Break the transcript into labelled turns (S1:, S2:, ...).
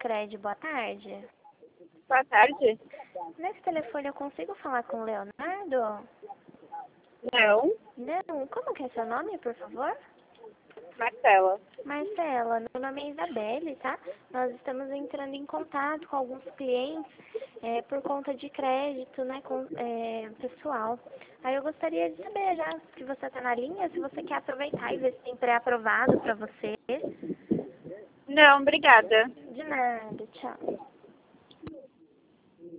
S1: Sicredi, boa tarde.
S2: Boa tarde.
S1: Nesse telefone eu consigo falar com o Leonardo?
S2: Não,
S1: Não, como que é seu nome, por favor?
S2: Marcela.
S1: Marcela, meu nome é Isabelle, tá? Nós estamos entrando em contato com alguns clientes por conta de crédito, né, pessoal. Aí eu gostaria de saber já se você está na linha, se você quer aproveitar e ver se tem pré-aprovado para você.
S2: Não, obrigada.
S1: De nada, tchau.